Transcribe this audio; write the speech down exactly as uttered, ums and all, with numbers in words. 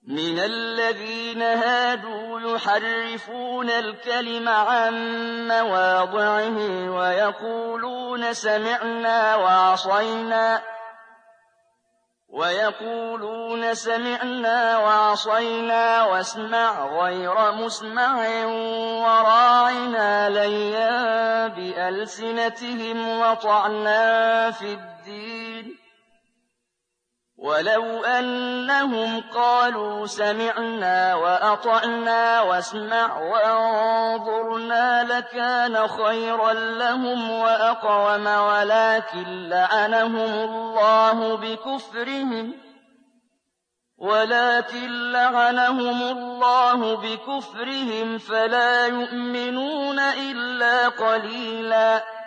مِنَ الَّذِينَ هَادُوا يُحَرِّفُونَ الْكَلِمَ عَن مَّوَاضِعِهِ وَيَقُولُونَ سَمِعْنَا وَعَصَيْنَا وَيَقُولُونَ سَمِعْنَا وَعَصَيْنَا وَاسْمَعْ غَيْرَ مُسْمَعٍ وَرَاعِنَا لَيًّا بِأَلْسِنَتِهِمْ وَطَعْنًا فِي الدِّينِ ۚ وَلَوْ أَنَّهُمْ قَالُوا سَمِعْنَا وَأَطَعْنَا وَاسْمَعْ وَانظُرْنَا لَكَانَ خَيْرًا لَّهُمْ وَأَقْوَمَ وَلَٰكِن لَّعَنَهُمُ اللَّهُ بِكُفْرِهِمْ وَلَٰكِن لَّعَنَهُمُ اللَّهُ بِكُفْرِهِمْ فَلَا يُؤْمِنُونَ إِلَّا قَلِيلًا